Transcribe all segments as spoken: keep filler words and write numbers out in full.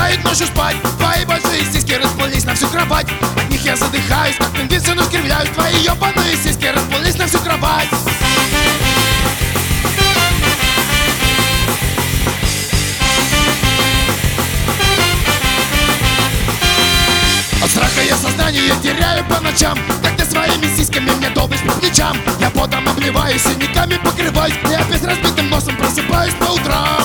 мешают ночью спать. Твои большие сиськи расплылись на всю кровать. От них я задыхаюсь, как пингвин, все скривляюсь. Твои ёбаные сиськи расплылись на всю кровать. От страха я сознание теряю по ночам, как ты своими сиськами мне долбишь по плечам. Я потом обливаюсь, синяками покрываюсь, и опять разбитым носом просыпаюсь по утрам.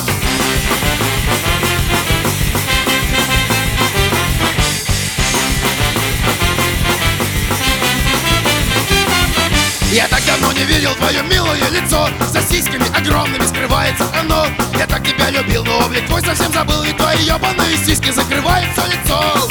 Я так давно не видел твое милое лицо. За сиськами огромными скрывается оно. Я так тебя любил, но облик твой совсем забыл. И твои ебаные сиськи закрывают все лицо.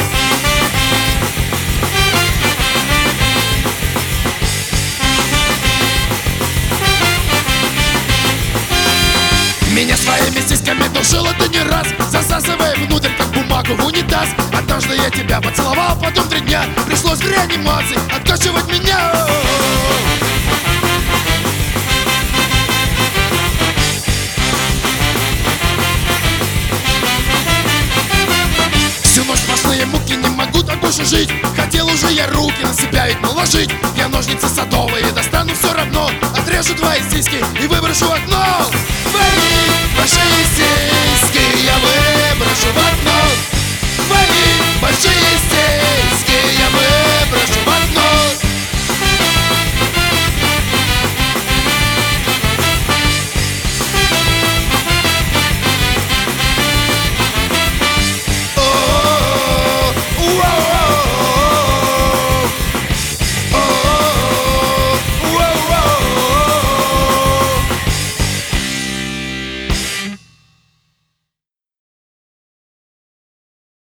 Меня своими сиськами душила ты не раз, засасывая внутрь, как бумагу в унитаз. Однажды я тебя поцеловал, потом три дня пришлось в реанимации откачивать меня. Всю ночь сплошные муки, не могу так больше жить. Хотел уже я руки на себя ведь наложить. Я ножницы садовые достану все равно, отрежу твои сиськи и выброшу в окно.